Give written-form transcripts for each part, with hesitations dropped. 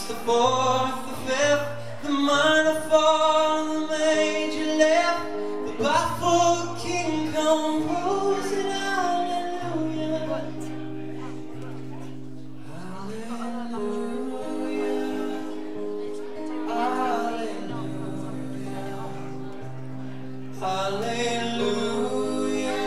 the fourth, the fifth, the minor fall, the major left, the baffled king composing hallelujah. Hallelujah. Hallelujah.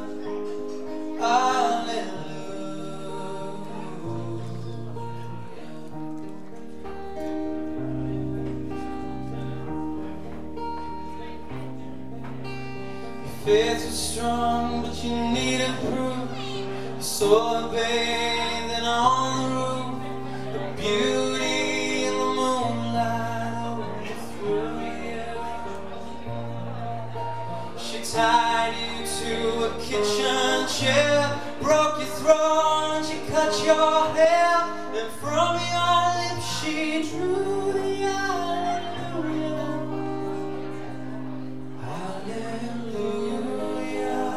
Faith was strong, but you needed proof. You saw a bathing on the roof, the beauty in the moonlight overthrew you. She tied you to a kitchen chair, broke your throat, she cut your hair, and from your lips she drew the hallelujah. Hallelujah.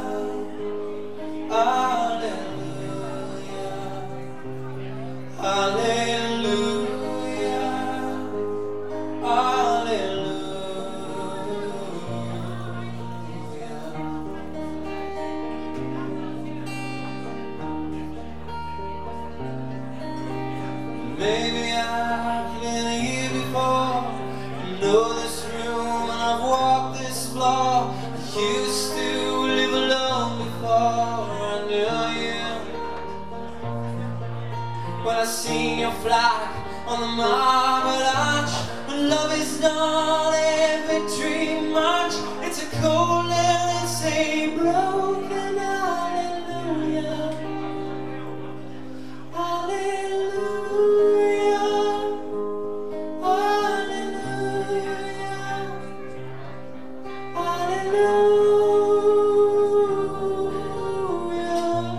Hallelujah. Hallelujah. Maybe I've been here before. I know this room and I've walked this floor. I used to live alone before I knew you. When I seen your flag on the marble arch, when love is not a victory march, it's a cold and it's a broken hallelujah. Hallelujah. Hallelujah. Hallelujah.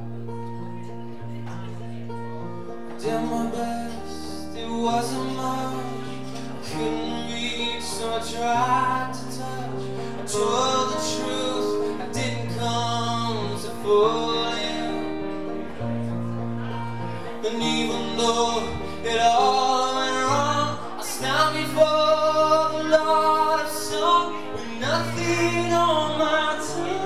Did my best, it wasn't much. Couldn't reach, so I tried to touch. I told the truth, I didn't come to fool you. And even though it all went wrong, I stand before the Lord of Song with nothing on my tongue.